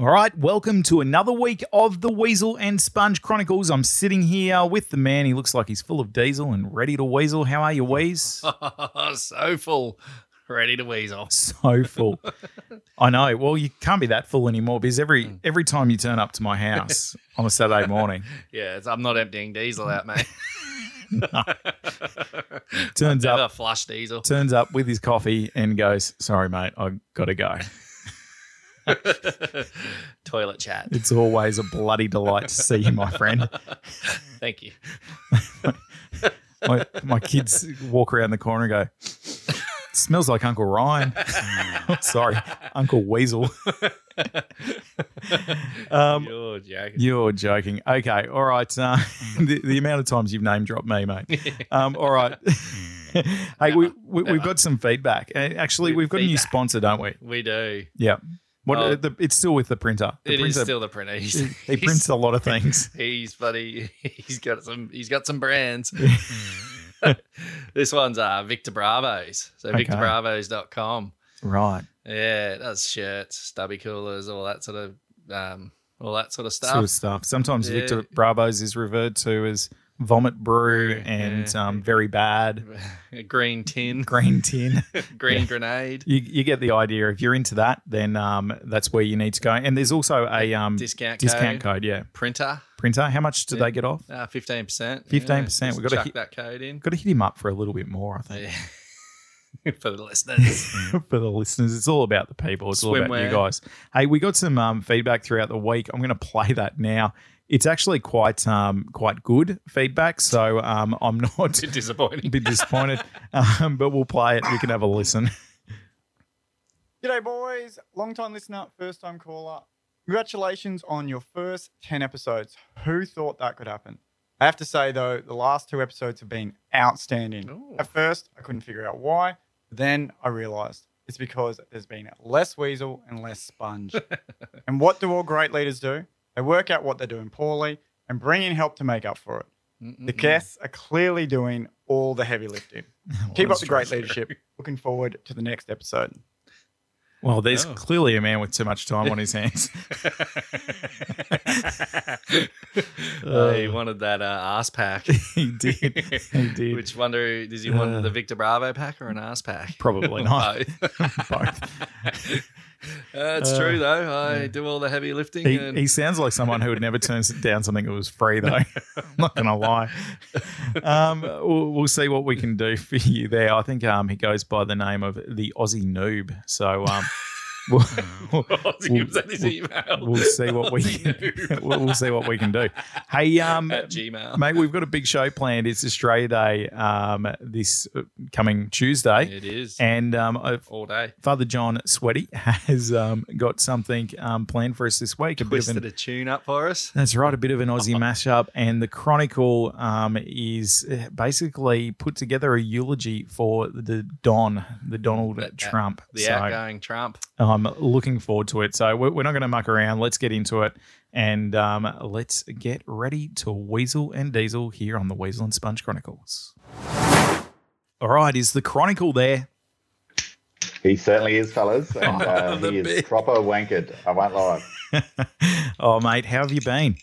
All right, welcome to another week of the Weasel and Sponge Chronicles. I'm sitting here with the man. He looks like he's full of diesel and ready to weasel. How are you, Weez? So full. Ready to weasel. So full. I know. Well, you can't be that full anymore because every time you turn up to my house on a Saturday morning. Yeah, I'm not emptying diesel out, mate. No. Turns Never up, flush diesel. turns up with his coffee and goes, "Sorry, mate, I got to go." Toilet chat. It's always a bloody delight to see you, my friend. Thank you. My kids walk around the corner and go, "Smells like Uncle Ryan." Sorry, Uncle Weasel. You're joking. You're joking. Okay, all right. The amount of times you've name dropped me, mate. All right. Hey, we've got some feedback. Actually, we've got a new sponsor, don't we? We do. Yeah. It's still with the printer. It is still the printer. He prints a lot of things. He's funny. He's got some brands. This one's Victor Bravos. So Okay. VictorBravos.com. Right. Yeah, it does shirts, stubby coolers, all that sort of stuff. Sort of stuff. Sometimes Yeah. Victor Bravos is referred to as Vomit Brew and Very Bad. Green tin. Green Tin. Green grenade. You get the idea. If you're into that, then that's where you need to go. And there's also a Discount code. Yeah, Printer. How much do they get off? 15%. 15%. We've got to chuck hit that code in. Got to hit him up for a little bit more, I think. Yeah. For the listeners. For the listeners, it's all about the people. It's all about you Swimwear. guys. Hey, we got some feedback throughout the week. I'm going to play that now. It's actually quite good feedback, so I'm not Bit disappointing. a bit disappointed, but we'll play it. You can have a listen. G'day, boys. Long-time listener, first-time caller. Congratulations on your first 10 episodes. Who thought that could happen? I have to say, though, the last 2 episodes have been outstanding. Ooh. At first, I couldn't figure out why. Then I realised it's because there's been less weasel and less sponge. And what do all great leaders do? They work out what they're doing poorly and bring in help to make up for it. The guests are clearly doing all the heavy lifting. Keep up the great leadership. Looking forward to the next episode. Well, there's clearly a man with too much time on his hands. He wanted that ass pack. He did. He did. Which wonder, does he want the Victor Bravo pack or an ass pack? Probably not. Both. Both. It's true, though. I do all the heavy lifting. and He sounds like someone who would never turn down something that was free, though. I'm not going to lie. We'll see what we can do for you there. I think he goes by the name of the Aussie Noob. So we'll Was that his email? we'll see what we we'll see what we can do. Hey, At Gmail. mate, we've got a big show planned. It's Australia Day this coming Tuesday. It is. And all day. Father John Sweaty has got something planned for us this week. Twisted a tune up for us. That's right, a bit of an Aussie mashup. And the Chronicle is basically put together a eulogy for the Donald Trump. The outgoing Trump. I'm looking forward to it. So we're not going to muck around. Let's get into it. And let's get ready to weasel and diesel here on the Weasel and Sponge Chronicles. All right, is the Chronicle there? He certainly is, fellas. And he is proper wankered. I won't lie. Oh, mate, how have you been?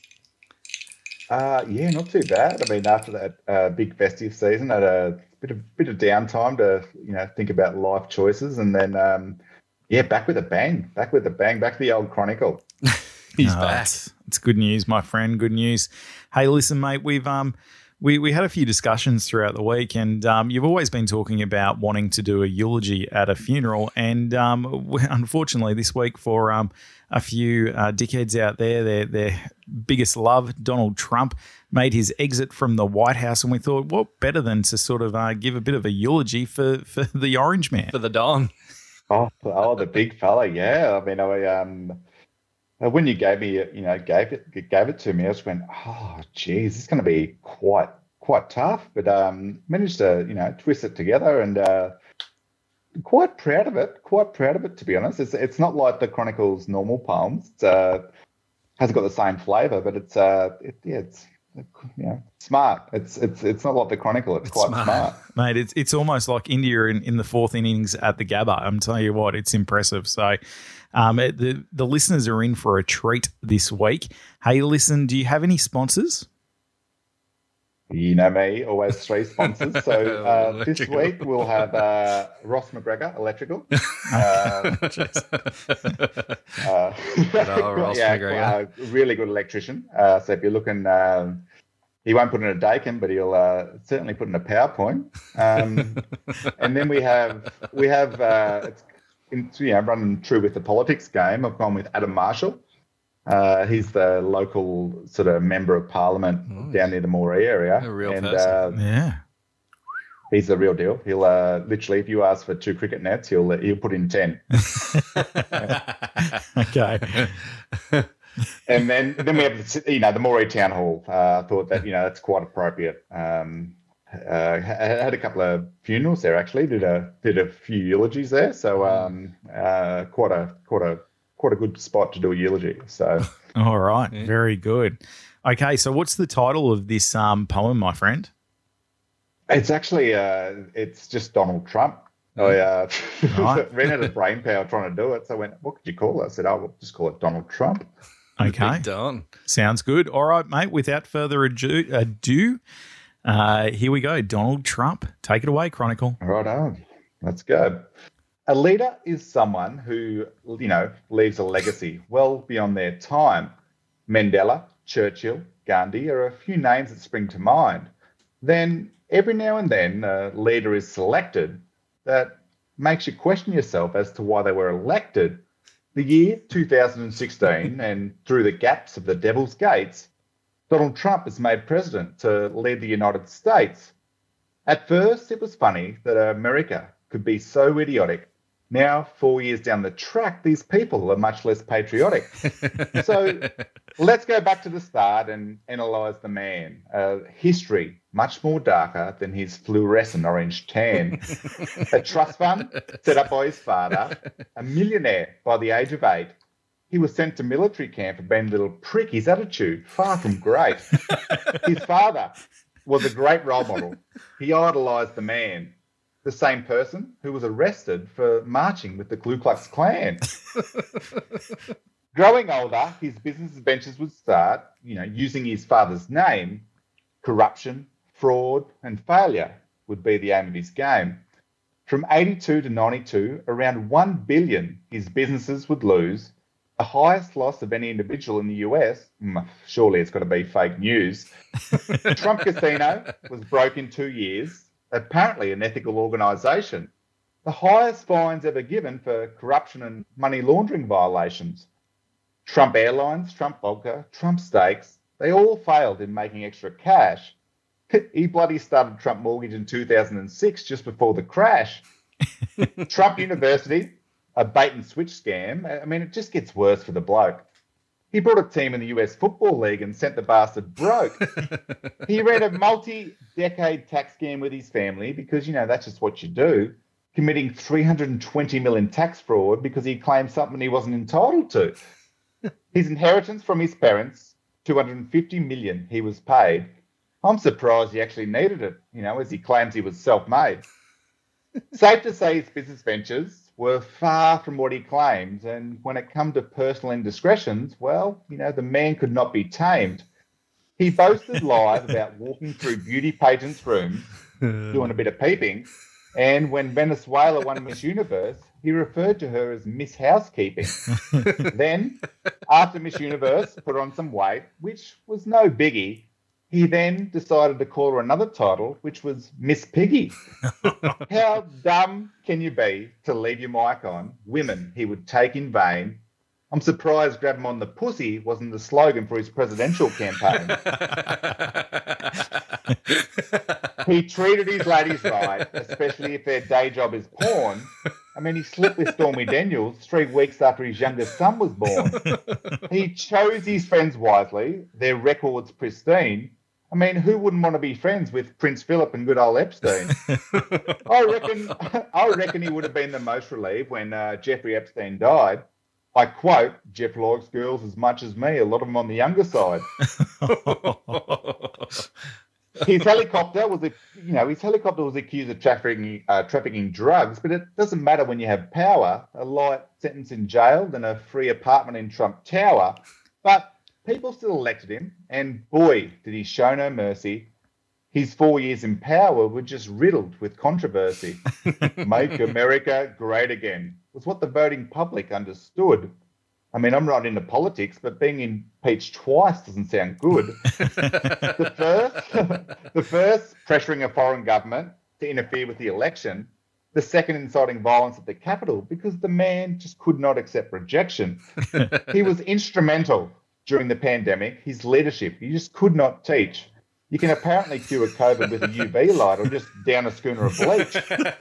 Yeah, not too bad. I mean, after that big festive season, I had a bit of downtime to think about life choices, and then back with a bang. Back to the old Chronicle. He's back. It's good news, my friend. Good news. Hey, listen, mate, we've we had a few discussions throughout the week, and you've always been talking about wanting to do a eulogy at a funeral, and unfortunately this week for a few dickheads out there, their biggest love, Donald Trump, made his exit from the White House, and we thought, what better than to sort of give a bit of a eulogy for the Orange Man. For the Don. Oh, the big fella, yeah. I mean, when you gave me, gave it to me, I just went, oh, geez, it's going to be quite tough. But managed to, twist it together, and quite proud of it. To be honest, it's not like the Chronicle's normal poems. It hasn't got the same flavour, but it's smart. It's not like the Chronicle. It's quite smart. Mate, it's almost like India in the fourth innings at the Gabba. I'm telling you what, it's impressive. So, The listeners are in for a treat this week. Hey, listen, do you have any sponsors? You know me, always 3 sponsors. So this week we'll have Ross McGregor Electrical. Ross McGregor. Really good electrician. So if you're looking, he won't put in a Dakin, but he'll certainly put in a PowerPoint. And then we have running true with the politics game. I've gone with Adam Marshall. He's the local sort of member of parliament down near the Moree area. A real person. Yeah. He's the real deal. He'll literally, if you ask for 2 cricket nets, he'll put in 10. Okay. And then we have the Moree Town Hall. I thought that that's quite appropriate. Had a couple of funerals there actually. Did a few eulogies there. So quite a good spot to do a eulogy. So all right, very good. Okay, so what's the title of this poem, my friend? It's actually it's just Donald Trump. I ran out of brain power trying to do it, so I went, "What could you call it?" I said, "I'll just call it Donald Trump." Okay, Big Don. Sounds good. All right, mate. Without further ado, here we go. Donald Trump. Take it away, Chronicle. Right on. Let's go. A leader is someone who, leaves a legacy well beyond their time. Mandela, Churchill, Gandhi are a few names that spring to mind. Then, every now and then, a leader is selected that makes you question yourself as to why they were elected. The year 2016, and through the gaps of the Devil's Gates, Donald Trump is made president to lead the United States. At first, it was funny that America could be so idiotic. Now, 4 years down the track, these people are much less patriotic. So let's go back to the start and analyse the man. History, much more darker than his fluorescent orange tan. A trust fund set up by his father, a millionaire by the age of 8. He was sent to military camp for being a little prick. His attitude, far from great. His father was a great role model. He idolised the man. The same person who was arrested for marching with the Ku Klux Klan. Growing older, his business ventures would start, using his father's name. Corruption, fraud, and failure would be the aim of his game. From 82 to 92, around $1 billion his businesses would lose, the highest loss of any individual in the US. Surely it's got to be fake news. Trump Casino was broke in 2 years. Apparently an ethical organisation. The highest fines ever given for corruption and money laundering violations. Trump Airlines, Trump Vodka, Trump Steaks, they all failed in making extra cash. He bloody started Trump Mortgage in 2006, just before the crash. Trump University, a bait and switch scam. I mean, it just gets worse for the bloke. He brought a team in the US Football League and sent the bastard broke. He ran a multi-decade tax scam with his family because, that's just what you do, committing $320 million tax fraud because he claimed something he wasn't entitled to. His inheritance from his parents, $250 million he was paid. I'm surprised he actually needed it, as he claims he was self-made. Safe to say his business ventures were far from what he claimed, and when it come to personal indiscretions, well, the man could not be tamed. He boasted live about walking through beauty pageants' rooms, doing a bit of peeping, and when Venezuela won Miss Universe, he referred to her as Miss Housekeeping. Then, after Miss Universe put on some weight, which was no biggie, he then decided to call her another title, which was Miss Piggy. How dumb can you be to leave your mic on? Women he would take in vain. I'm surprised grab him on the pussy wasn't the slogan for his presidential campaign. He treated his ladies right, especially if their day job is porn. I mean, he slept with Stormy Daniels 3 weeks after his youngest son was born. He chose his friends wisely, their records pristine. I mean, who wouldn't want to be friends with Prince Philip and good old Epstein? I reckon he would have been the most relieved when Jeffrey Epstein died. I quote, "Jeff likes girls as much as me, a lot of them on the younger side." His helicopter was accused of trafficking drugs, but it doesn't matter when you have power. A light sentence in jail than a free apartment in Trump Tower. But people still elected him, and boy, did he show no mercy. His 4 years in power were just riddled with controversy. Make America great again was what the voting public understood. I mean, I'm not into politics, but being impeached twice doesn't sound good. The first, pressuring a foreign government to interfere with the election. The second, inciting violence at the Capitol because the man just could not accept rejection. He was instrumental during the pandemic. His leadership, he just could not teach. You can apparently cure COVID with a UV light or just down a schooner of bleach.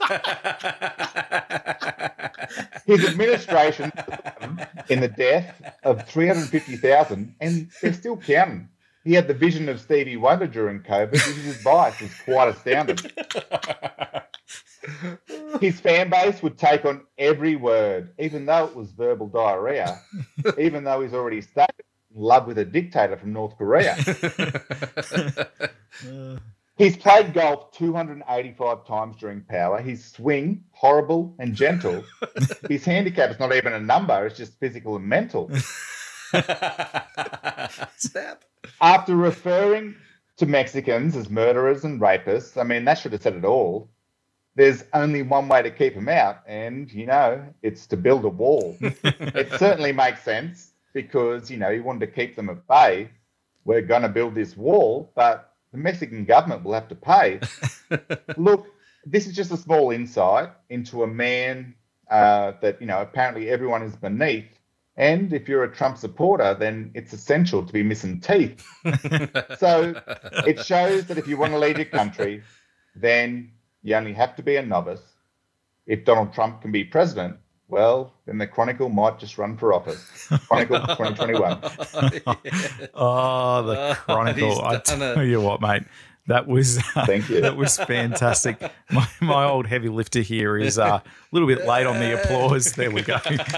His administration in the death of 350,000, and they're still counting. He had the vision of Stevie Wonder during COVID. His advice was quite astounding. His fan base would take on every word, even though it was verbal diarrhea, even though he's already started in love with a dictator from North Korea. He's played golf 285 times during power. His swing, horrible and gentle. His handicap is not even a number, it's just physical and mental. Snap. After referring to Mexicans as murderers and rapists, I mean, that should have said it all. There's only one way to keep them out, and, it's to build a wall. It certainly makes sense because, you wanted to keep them at bay. We're going to build this wall, but the Mexican government will have to pay. Look, this is just a small insight into a man that, apparently everyone is beneath. And if you're a Trump supporter, then it's essential to be missing teeth. So it shows that if you want to lead your country, then you only have to be a novice. If Donald Trump can be president, well, then the Chronicle might just run for office. Chronicle 2021. Oh, the Chronicle. I tell you what, mate. That was Thank you. That was fantastic. My old heavy lifter here is a little bit late on the applause. There we go.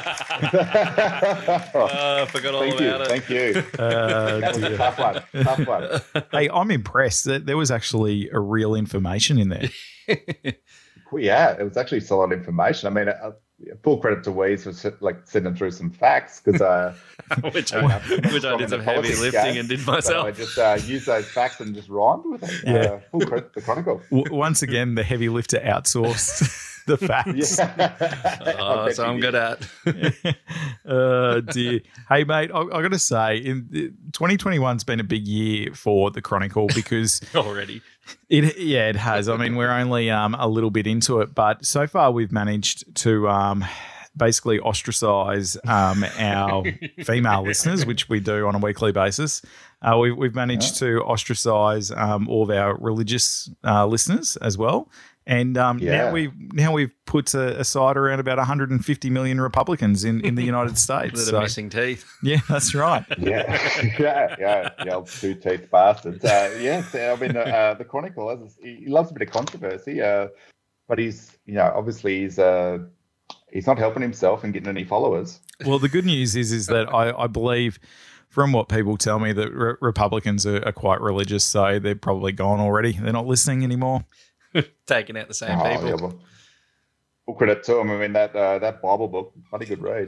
I forgot all about it. Thank you. That was a tough one. Hey, I'm impressed that there was actually a real information in there. Well, yeah, it was actually solid information. I mean, full credit to Weeze for sending through some facts because which I did some heavy lifting and did myself. I just used those facts and just rhymed with it. Yeah. Full credit to the Chronicle. Once again, the heavy lifter outsourced the facts. Yeah. So I'm good at. Dear. Hey, mate, I got to say, 2021's been a big year for the Chronicle because Already. It has. I mean, we're only a little bit into it, but so far we've managed to basically ostracize our female listeners, which we do on a weekly basis. We've managed to ostracize all of our religious listeners as well. And now we've put aside around about 150 million Republicans in the United States. That are missing teeth. Yeah, that's right. Yeah, old two-teeth bastards. Yes, I mean, the Chronicle, he loves a bit of controversy, but he's obviously he's not helping himself and getting any followers. Well, the good news is that I believe, from what people tell me, that Republicans are quite religious, so they're probably gone already. They're not listening anymore. Taking out the same people. Yeah, well, full credit to him. I mean, that Bible book, bloody good read.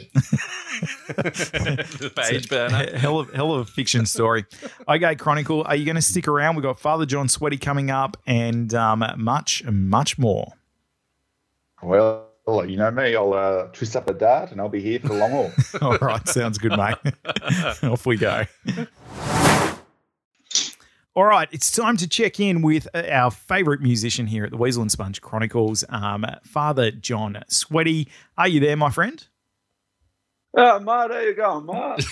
The page burner. Hell of a fiction story. Okay, Chronicle, are you going to stick around? We've got Father John Sweaty coming up and much, much more. Well, you know me. I'll twist up a dart and I'll be here for the long haul. All right, sounds good, mate. Off we go. All right, it's time to check in with our favourite musician here at the Weasel and Sponge Chronicles, Father John Sweaty. Are you there, my friend? Mate, how you going, mate?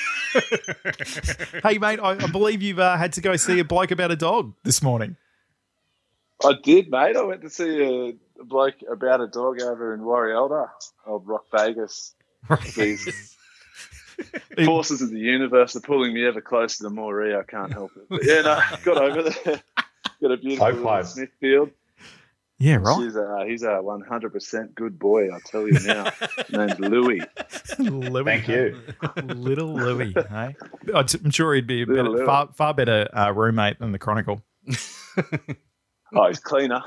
Hey, mate, I believe you've had to go see a bloke about a dog this morning. I did, mate. I went to see a bloke about a dog over in Warialda, old Rock Vegas. These forces of the universe are pulling me ever closer to Moree. I can't help it. But yeah, no, got over there. Got a beautiful little Smithfield. Yeah, right. He's a 100% good boy, I'll tell you now. Named Louis. Louis. Thank you. Little Louis, hey? I'm sure he'd be far better roommate than the Chronicle. Oh, he's cleaner.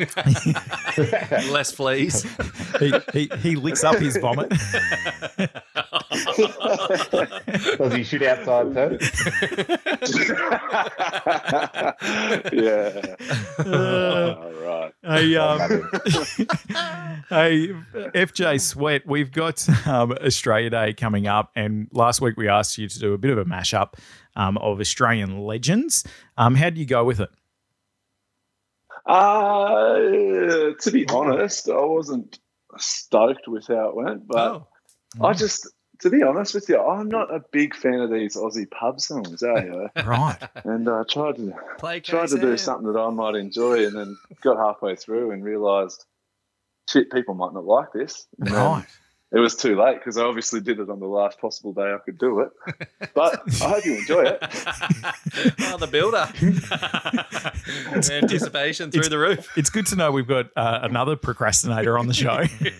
Less fleas. He licks up his vomit. Does he shoot outside too? Yeah. All right. Hey, hey, FJ Sweat, we've got Australia Day coming up, and last week we asked you to do a bit of a mashup of Australian legends. How do you go with it? To be honest, I wasn't stoked with how it went, but to be honest with you, I'm not a big fan of these Aussie pub songs, Right. And I tried to do something that I might enjoy, and then got halfway through and realised, shit, people might not like this. And Right. It was too late because I obviously did it on the last possible day I could do it. But I hope you enjoy it. Oh, the builder. Anticipation through the roof. It's good to know we've got another procrastinator on the show.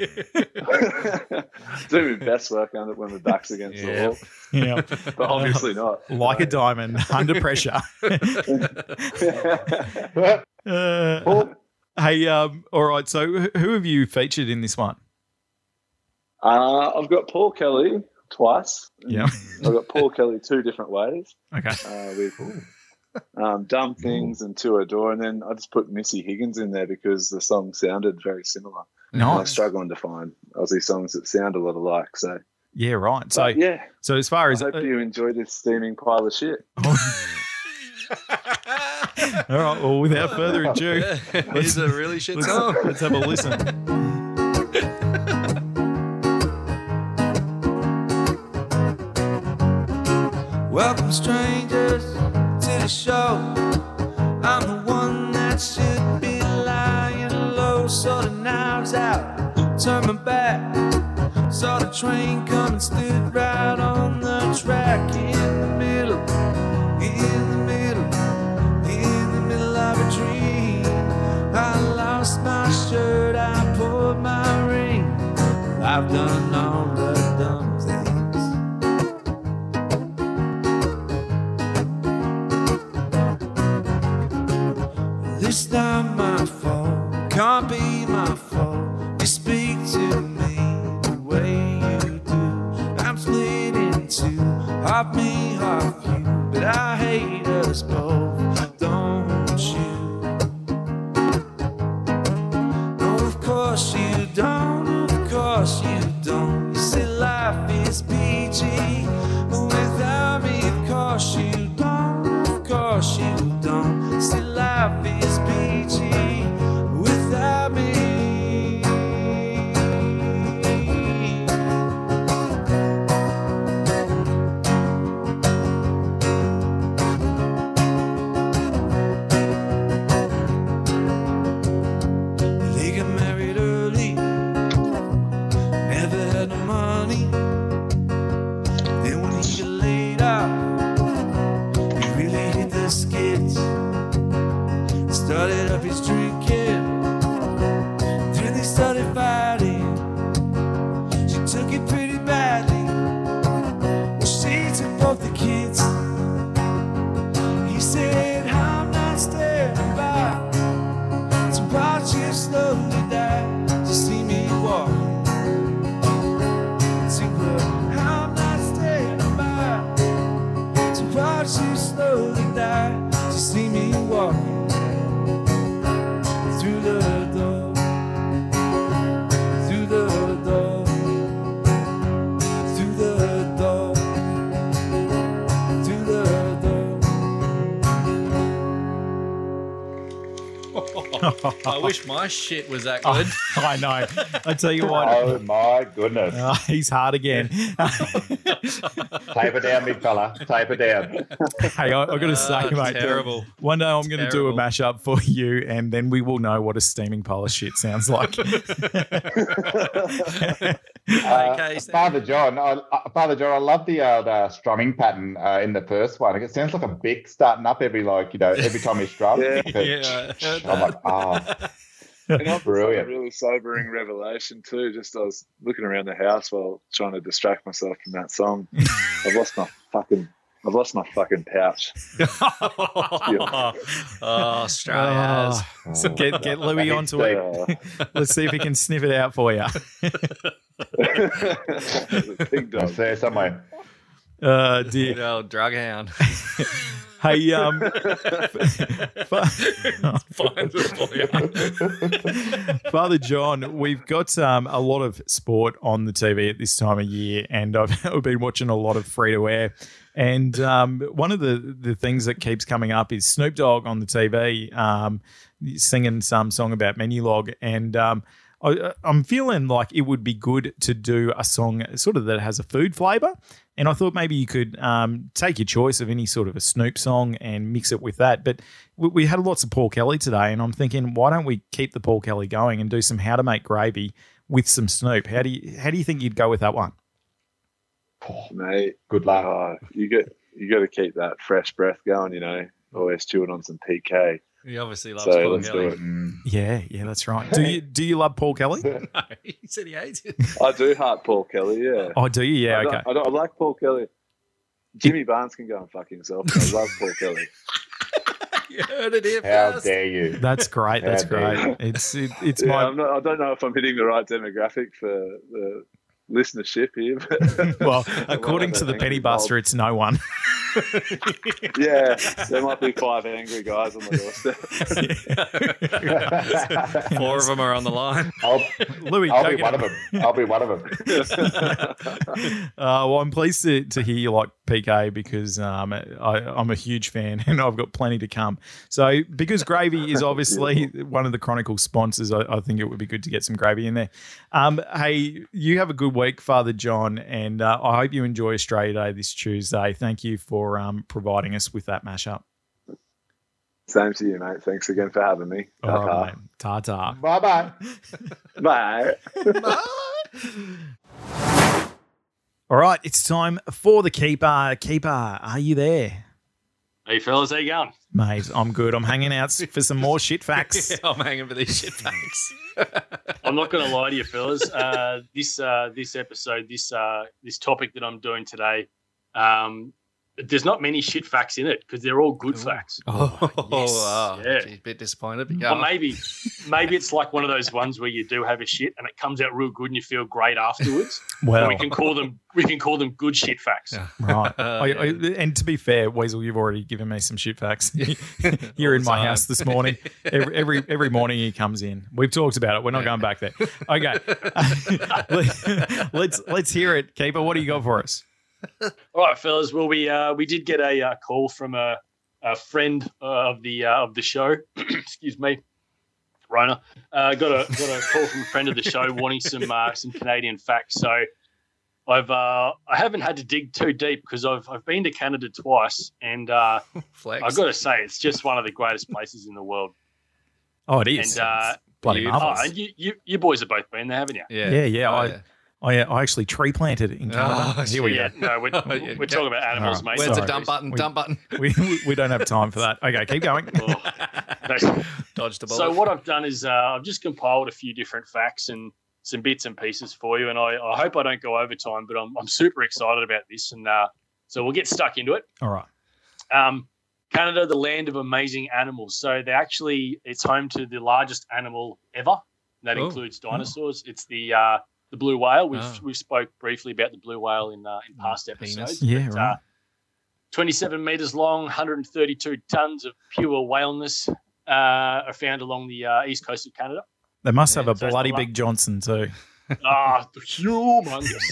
Do my best work on it when my back's against the wall. Yeah. But obviously not. Like a diamond, under pressure. Hey, all right, so who have you featured in this one? I've got Paul Kelly twice. Yeah. I've got Paul Kelly 2 different ways. Okay. With Dumb Things and To Adore. And then I just put Missy Higgins in there because the song sounded very similar. Nice. And I was struggling to find Aussie songs that sound a lot alike. So Yeah, right. So yeah. So as far as I hope you enjoy this steaming pile of shit. All right. Well, without further ado, It's a really shit song. let's have a listen. Welcome, strangers, to the show. I'm the one that should be lying low. Saw the knives out, turned my back. Saw the train coming, stood right on the track. In the middle of a dream. I lost my shirt, I pulled my ring. I've done all the dumb things. This time my fault, can't be my fault. You speak to me the way you do. I'm split in two, half me, half you. But I hate us both, don't you? No, of course you don't, of course you don't. You say life is PG, but without me, of course you don't, of course you don't. You say life is PG without me. They got married early, never had no money. Then when he got laid off, he really hit the skids. Started up his drinking, then they started fighting. She took it pretty badly. Well, she took both the kids. He said, I'm not standing by to watch you slowly die, to see me walk. I'm not standing by to watch you slowly die, to see me walk. Through the door, through the door, through the door, through the door. I wish my shit was that good. I know. I tell you what. Oh my goodness. He's hard again. Tape it down, big fella. Tape it down. Hey, I got to say, mate. Terrible. One day I'm going to do a Terrible. mashup for you, and then we will know what a steaming pile of shit sounds like. Father John, I love the old strumming pattern in the first one. It sounds like a Bic starting up every time you strum. Yeah. Yeah, I heard I'm like, And I've had a Brilliant. really sobering revelation too. Just I was looking around the house while trying to distract myself from that song. I've lost my fucking I've lost my fucking pouch. Australia. So get Louis onto it. Let's see if he can sniff it out for you. Big dog. It's there somewhere. Dear. Good old drug hound. Hey, Father John, we've got a lot of sport on the TV at this time of year, and I've been watching a lot of free to air. And one of the things that keeps coming up is Snoop Dogg on the TV singing some song about Menulog, and I'm feeling like it would be good to do a song sort of that has a food flavour. And I thought maybe you could take your choice of any sort of a Snoop song and mix it with that. But we had lots of Paul Kelly today, and I'm thinking, why don't we keep the Paul Kelly going and do some How to Make Gravy with some Snoop? How do you think you'd go with that one? Oh, mate, Good luck. you got to keep that fresh breath going. You know, always chewing on some PK. He obviously loves So Paul let's do Kelly. it. Yeah, that's right. Do you love Paul Kelly? No, he said he hates it. I do heart Paul Kelly. Yeah. Oh, do you? Yeah, okay. I like Paul Kelly. Jimmy Barnes can go and fuck himself. But I love Paul Kelly. You heard it here How first. dare you? That's great. That's How dare great. It's Yeah, my I don't know if I'm hitting the right demographic for the listenership here. But well, according to the Penny Buster, it's no one. yeah, there might be 5 angry guys on the doorstep. 4 of them are on the line. Louis, I'll go be get one him. of them. I'll be one of them. Well, I'm pleased to hear you like PK because I'm a huge fan and I've got plenty to come. So because Gravy is obviously one of the Chronicle sponsors, I think it would be good to get some gravy in there. Hey, you have a good week, Father John, and I hope you enjoy Australia Day this Tuesday. Thank you for providing us with that mashup. Same to you, mate. Thanks again for having me. All right, mate. Ta-ta. Bye-bye. Bye. All right, it's time for the Keeper. Keeper, are you there? Hey fellas, how you going? Mate, I'm good. I'm hanging out for some more shit facts. Yeah, I'm hanging for these shit facts. I'm not going to lie to you fellas. This episode, this topic that I'm doing today, there's not many shit facts in it because they're all good facts. Oh, yes. Yeah. Geez, bit disappointed. But Or go on. maybe it's like one of those ones where you do have a shit and it comes out real good and you feel great afterwards. Well, And we can call them good shit facts. Yeah. right. Yeah. And to be fair, Weasel, you've already given me some shit facts. You're in my time. house this morning. Every morning he comes in. We've talked about it. We're not going back there. Okay. Let's hear it, Keeper. What do you got for us? All right, fellas. Well, we did get a call from a friend of the show. Excuse me, Rona. Got a call from a friend of the show wanting some Canadian facts. So I haven't had to dig too deep because I've been to Canada twice, and Flex. I've got to say it's just one of the greatest places in the world. Oh, it is. And Bloody beautiful. marvelous. and you boys have both been there, haven't you? Yeah. Oh, I actually tree planted in Canada. Oh, Here we Yeah. go. No, we're talking about animals, mate. Where's the Sorry. dump button? We- Dump button. We don't have time for that. Okay, keep going. Oh, no. Dodged a bullet. So what I've done is I've just compiled a few different facts and some bits and pieces for you, and I hope I don't go over time, but I'm super excited about this, and so we'll get stuck into it. All right. Canada, the land of amazing animals. So it's home to the largest animal ever. That Oh. includes dinosaurs. It's the blue whale. Oh. We've spoke briefly about the blue whale in past Penis. episodes. Yeah, But, right. 27 meters long, 132 tons of pure whaleness are found along the east coast of Canada. They must have Yeah, a so it's bloody the big Johnson too. Humongous.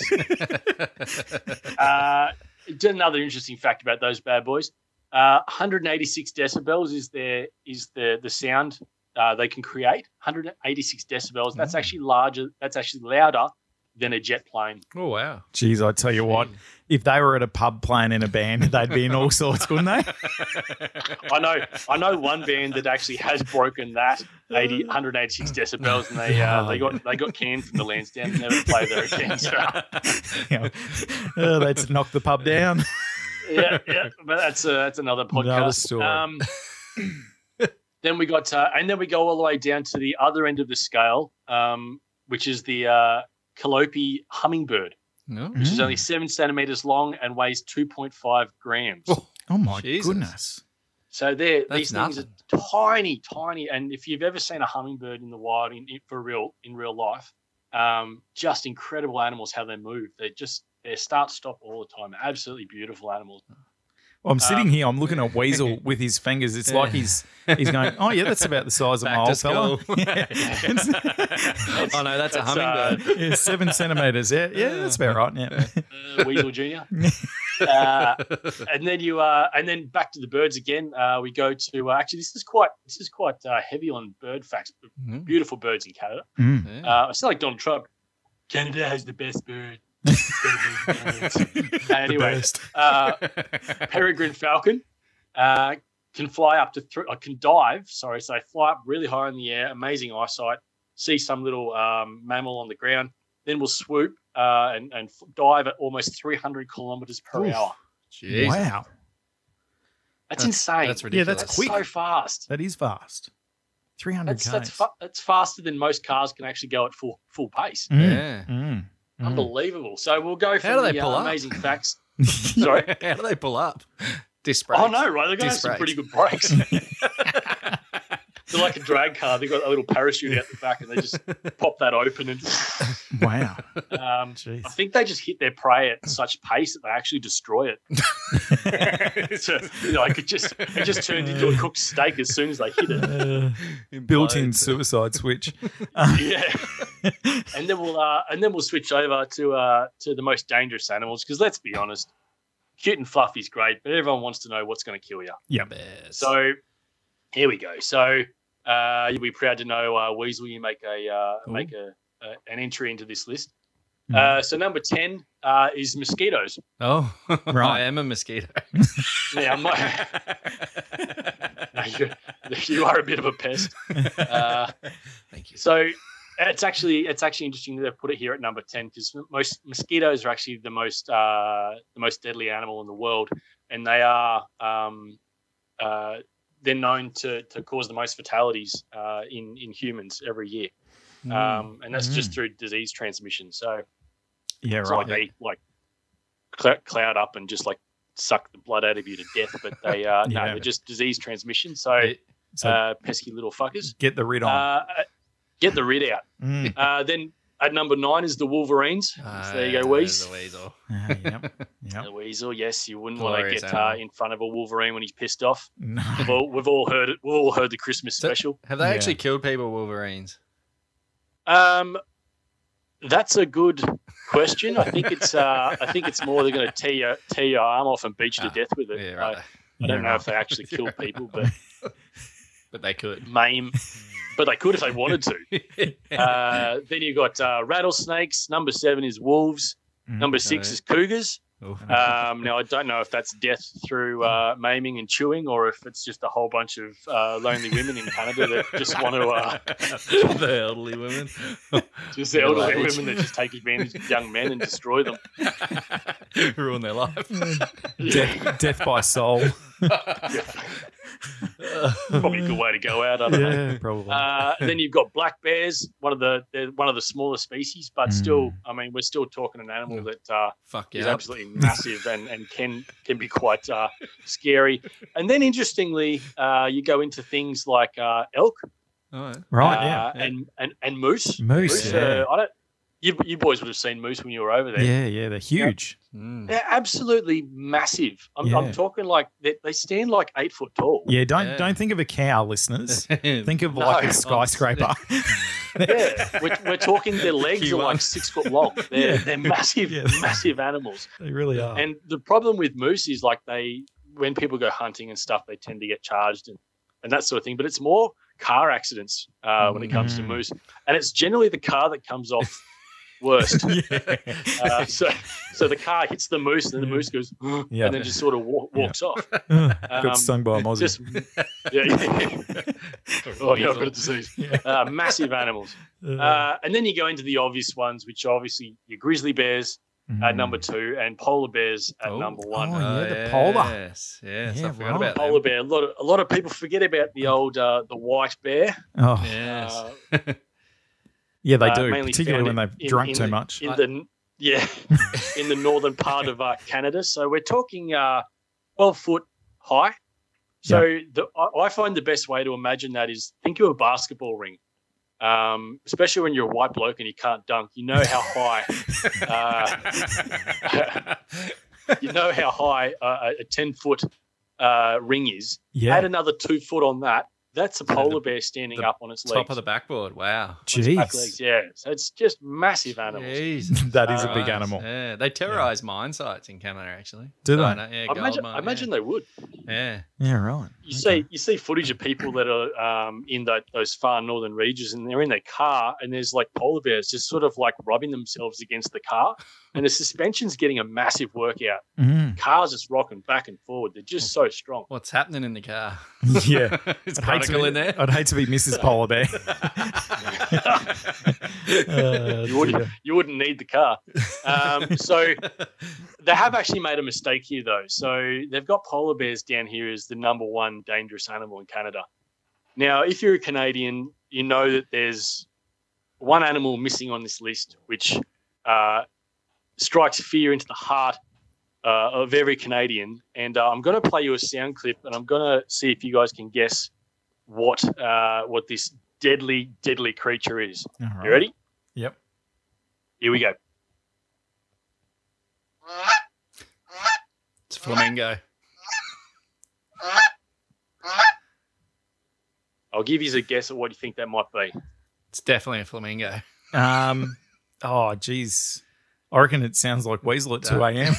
Another interesting fact about those bad boys. 186 decibels is the sound they can create. 186 decibels. That's actually larger. That's actually louder than a jet plane. Oh, wow. Jeez, I tell you what, if they were at a pub playing in a band, they'd be in all sorts, wouldn't they? I know one band that actually has broken that 186 decibels, and they got canned from the Lansdowne and never played there again. So, Let's knock the pub down. yeah, but that's another podcast. Another story. Then we got, and then we go all the way down to the other end of the scale, which is the calliope hummingbird. No. which is only 7 centimeters long and weighs 2.5 grams. Oh my Jesus. goodness. So these things nothing. are tiny, tiny. And if you've ever seen a hummingbird in the wild in real life, just incredible animals, how they move. They start stop all the time. Absolutely beautiful animals. Well, I'm sitting here. I'm looking at Weasel with his fingers. It's like he's going, oh, yeah, that's about the size of Back my to old fella. school. Yeah. Oh no, that's a hummingbird. Yeah, 7 centimeters. Yeah, that's about right. Yeah. Weasel Junior. And then back to the birds again. We go to actually this is quite heavy on bird facts. Beautiful birds in Canada. Mm. I sound like Donald Trump. Canada has the best bird. Anyway, peregrine falcon can fly up to can dive. Sorry, so they fly up really high in the air. Amazing eyesight. See some little mammal on the ground. Then will swoop and dive at almost 300 kilometers per hour. Jeez. Wow. That's insane. That's ridiculous. Yeah, that's quick. So fast. That is fast. 300 That's faster than most cars can actually go at full pace. Yeah. Unbelievable. So we'll go from How do they the pull up? amazing facts. Sorry. How do they pull up? Disc brakes. Oh no, right? They're going to have Disc some brakes. pretty good brakes. They're like a drag car. They've got a little parachute out the back, and they just pop that open. And Wow. I think they just hit their prey at such pace that they actually destroy it. So, it just turned into a cooked steak as soon as they hit it. Built-in suicide switch. Yeah. And then we'll switch over to the most dangerous animals, because let's be honest, cute and fluffy is great, but everyone wants to know what's going to kill you. Yeah. So here we go. So you'll be proud to know, Weasel, you make an entry into this list. So number 10 is mosquitoes. Oh, Right. I am a mosquito. Yeah, you are a bit of a pest. Thank you. So it's actually interesting that they've put it here at number 10, because most mosquitoes are actually the most deadly animal in the world, and they are they're known to cause the most fatalities in humans every year, and that's just through disease transmission. So Yeah, it's right. like they cloud up and just like suck the blood out of you to death, but they they're just disease transmission. So pesky little fuckers. Get the rid on. Get the rid out. Then at number 9 is the Wolverines. So there you go, Weez. The weasel. Yep. The weasel, yes, you wouldn't Glorious want to animal. get in front of a Wolverine when he's pissed off. No. We've all heard it. We've all heard the Christmas special. Have they Yeah. actually killed people, Wolverines? That's a good question. I think it's more they're going to tear your arm off and beat you to death with it. Yeah, right. I don't know if they actually kill people, but But they could. maim. But they could if they wanted to. Then you've got rattlesnakes. Number 7 is wolves. Number 6 is cougars. Oh. Now, I don't know if that's death through maiming and chewing, or if it's just a whole bunch of lonely women in Canada that just want to The elderly women. just elderly Middle age. women that just take advantage of young men and destroy them. Ruin their life. Death by soul. Probably a good way to go out. I don't know. Yeah, probably. Then you've got black bears, they're one of the smaller species, but still, I mean, we're still talking an animal that Fuck is yeah. absolutely massive and can be quite scary. And then, interestingly, you go into things like elk, Right, yeah. and moose. Moose, yeah. I don't. You boys would have seen moose when you were over there. Yeah, they're huge. They're absolutely massive. Yeah. I'm talking like they stand like 8 foot tall. Yeah, don't think of a cow, listeners. Think of like a skyscraper. Yeah, we're talking their legs are like 6 foot long. They're massive, Yeah. massive animals. They really are. And the problem with moose is like when people go hunting and stuff, they tend to get charged and that sort of thing. But it's more car accidents when it comes to moose, and it's generally the car that comes off worst. So the car hits the moose, and then the moose goes, Yeah. and then just sort of walks off. Got stung by a mozzie. Just oh yeah, I've got a disease. Massive animals, and then you go into the obvious ones, which are obviously your grizzly bears at number 2 and polar bears at number 1. Oh, yeah, the polar. Yes, yes. Yeah, I forgot right. about Polar them. bear. A lot of people forget about the old the white bear. Oh, Yes. yeah, they do, mainly particularly when found they've drunk too much. In Yeah, in the northern part of Canada. So we're talking 12 foot high. So I find the best way to imagine that is think of a basketball ring, especially when you're a white bloke and you can't dunk. You know how high a 10-foot ring is. Yeah. Add another 2 foot on that. That's a polar bear standing up on its legs. Top of the backboard. Wow. Jeez. Back legs, yeah. So it's just massive animals. Jeez. That is a big animal. Yeah. They terrorize mine sites in Canada, actually. Do they? Yeah, I imagine they would. Yeah. Yeah, right. You see footage of people that are in those far northern regions, and they're in their car, and there's like polar bears just sort of like rubbing themselves against the car, and the suspension's getting a massive workout. Mm. Cars just rocking back and forward. They're just so strong. What's happening in the car? Yeah. It's I'd hate to chronicle be- in there. I'd hate to be Mrs. Polar Bear. You wouldn't need the car. So they have actually made a mistake here, though. So they've got polar bears down here as the number one dangerous animal in Canada. Now, if you're a Canadian, you know that there's one animal missing on this list, which strikes fear into the heart of every Canadian. And I'm going to play you a sound clip, and I'm going to see if you guys can guess what this deadly creature is. All right. You ready? Yep. Here we go. It's a flamingo. I'll give you a guess at what you think that might be. It's definitely a flamingo. Oh, geez. I reckon it sounds like Weasel at 2 a.m.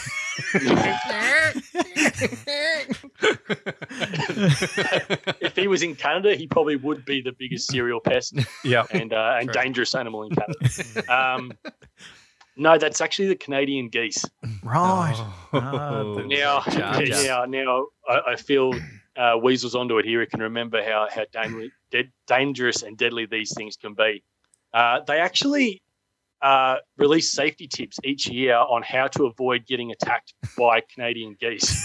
If he was in Canada, he probably would be the biggest serial pest Yeah. and dangerous animal in Canada. No, that's actually the Canadian geese. Right. Oh. Now, Jar Jar. now, I feel Weasel's onto it here. He can remember how dangerous and deadly these things can be. They actually release safety tips each year on how to avoid getting attacked by Canadian geese.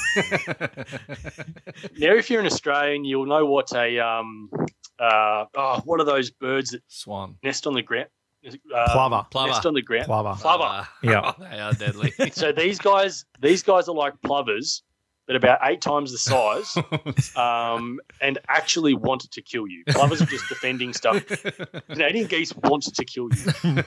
Now, if you're an Australian, you'll know what what are those birds that Swan. nest on the ground? Plover. Nest on the ground. Plover. Plover. Yeah. They are deadly. So these guys are like plovers, but about 8 times the size, and actually wanted to kill you. Plovers are just defending stuff. Canadian geese wanted to kill you.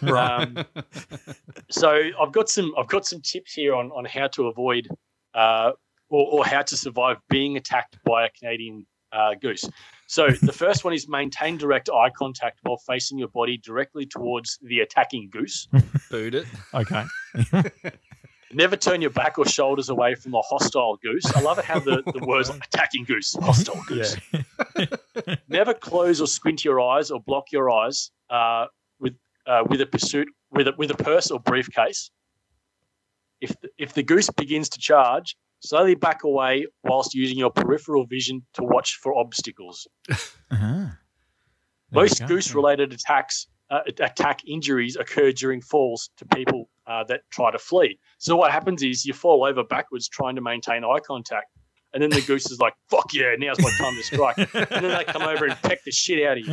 So I've got some tips here on how to avoid or how to survive being attacked by a Canadian goose. So the first one is maintain direct eye contact while facing your body directly towards the attacking goose. Boot it. Okay. Never turn your back or shoulders away from a hostile goose. I love it how the words attacking goose, hostile goose. Yeah. Never close or squint your eyes or block your eyes with a purse or briefcase. If the goose begins to charge, slowly back away whilst using your peripheral vision to watch for obstacles. Uh-huh. Most goose-related attack injuries occur during falls to people that try to flee. So what happens is you fall over backwards trying to maintain eye contact, and then the goose is like, fuck yeah, now's my time to strike. And then they come over and peck the shit out of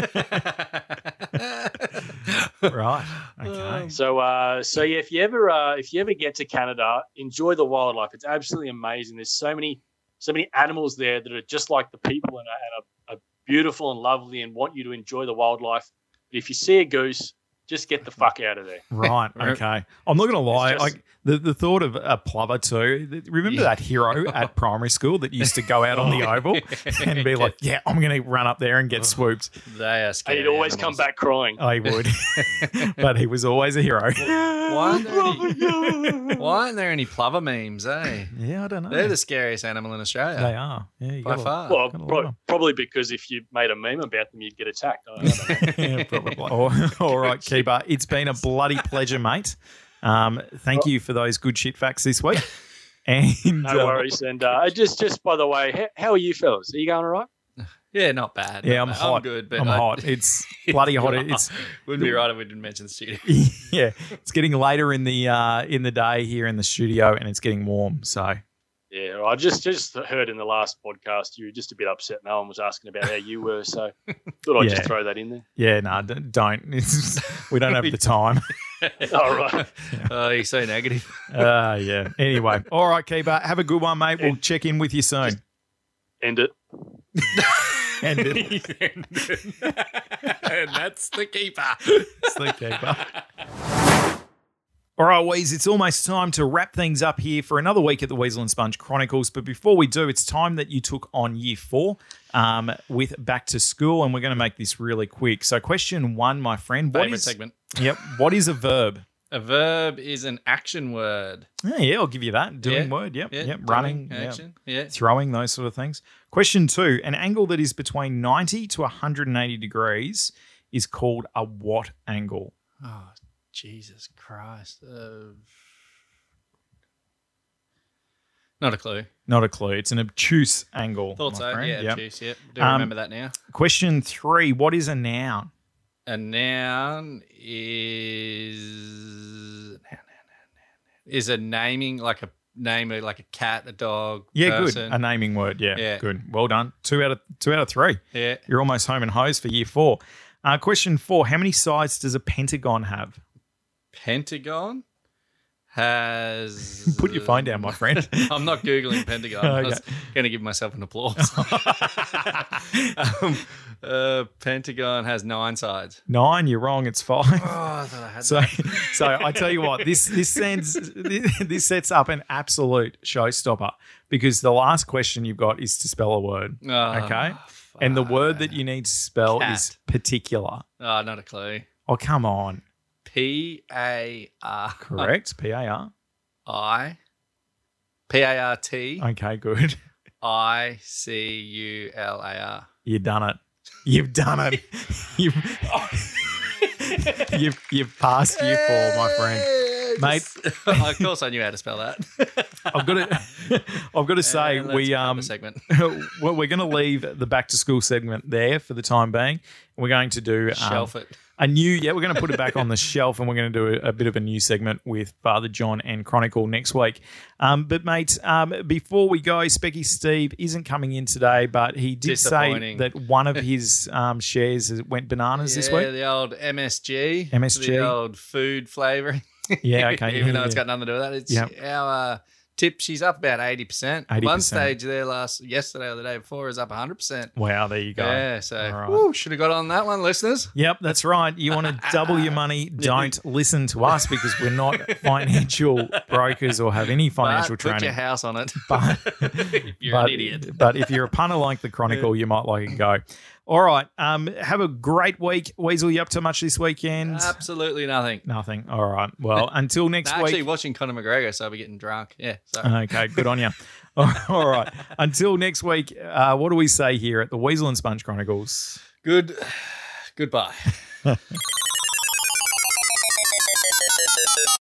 you. Right. Okay. So yeah, if you ever get to Canada, enjoy the wildlife. It's absolutely amazing. There's so many animals there that are just like the people and are beautiful and lovely and want you to enjoy the wildlife. But if you see a goose, just get the fuck out of there. Right. Okay. I'm not going to lie. It's just- Like the thought of a plover too. Remember that hero at primary school that used to go out on the oval and be like, "Yeah, I'm going to run up there and get swooped." They are And scary. he'd always come back crying. I would, but he was always a hero. Why aren't there any plover memes, eh? Yeah, I don't know. They're the scariest animal in Australia. They are. Yeah, you By gotta- far. Well, Gotta love 'em. probably because if you made a meme about them, you'd get attacked. I don't know. Yeah, probably. All right, Keeper. It's been a bloody pleasure, mate. Thank you for those good shit facts this week. And No worries. And just by the way, how are you fellas? Are you going all right? Yeah, not bad. Yeah, not I'm bad. hot. I'm good, but I'm hot. It's bloody hot. It's wouldn't be right if we didn't mention the studio. yeah. It's getting later in the day here in the studio, and it's getting warm. So Yeah, I just heard in the last podcast you were just a bit upset. No one was asking about how you were, so thought I'd Yeah. just throw that in there. yeah, no, don't. We don't have the time. All right. Oh, you're so negative. Yeah. Anyway. All right, Keeper. Have a good one, mate. We'll check in with you soon. End it. End it. And that's the keeper. It's the Keeper. All right, Weez, it's almost time to wrap things up here for another week at the Weasel and Sponge Chronicles. But before we do, it's time that you took on Year 4 with Back to School, and we're going to make this really quick. So question 1, my friend. Favorite segment. Yep. What is a verb? A verb is an action word. Yeah, I'll give you that. Doing Yeah. word, yep. Yeah, Yep. doing Running, action. Yeah. throwing, those sort of things. Question 2, an angle that is between 90 to 180 degrees is called a what angle? Oh, Jesus Christ. Not a clue. Not a clue. It's an obtuse angle. Thought my so. friend. Yeah, Yep. juice. Yep. Do remember that now. Question 3, what is a noun? A noun is a naming, like a name, like a cat, a dog. Yeah, person. good. A naming word. Yeah, Yeah. good. Well done. 2 out of 3. Yeah. You're almost home and hose for Year 4. Question 4, how many sides does a pentagon have? Pentagon has. Put your phone down, my friend. I'm not Googling Pentagon. I was Okay. going to give myself an applause. Pentagon has 9 sides. 9, you're wrong. It's 5. Oh, I thought I had So I tell you what, this sets up an absolute showstopper because the last question you've got is to spell a word. that. Okay, and the word that you need to spell Cat. is particular. Oh, not a clue. Oh, come on. P-A-R. Correct. P-A-R. P-A-R-T. Okay, good. I-C-U-L-A-R. You've done it. You've done it. You've passed Year 4, my friend. Mate. Of course, I knew how to spell that. I've got to say And we let's cut the segment. well, we're going to leave the back to school segment there for the time being. We're going to do Shelf it. we're going to put it back on the shelf, and we're going to do a bit of a new segment with Father John and Chronicle next week. But mate, before we go, Specky Steve isn't coming in today, but he did say Disappointing. that one of his shares went bananas this Yeah, week. the old MSG. MSG. The old food flavouring. Yeah, okay. Even yeah, though it's yeah. got nothing to do with that. It's Yep. our tip. She's up about 80%. 80%. One stage there yesterday or the day before is up 100%. Wow, there you go. Yeah, so All right. woo, should have got on that one, listeners. Yep, that's right. You want to double your money, don't listen to us because we're not financial brokers or have any financial But put your training. house on it. But, if you're but, an idiot. but if you're a punter like the Chronicle, you might like it go. All right. Have a great week. Weasel, you up to much this weekend? Absolutely nothing. Nothing. All right. Well, until next Actually, week. watching Conor McGregor, so I'll be getting drunk. Yeah, so. Okay, good on you. All right. Until next week, what do we say here at the Weasel and Sponge Chronicles? Goodbye.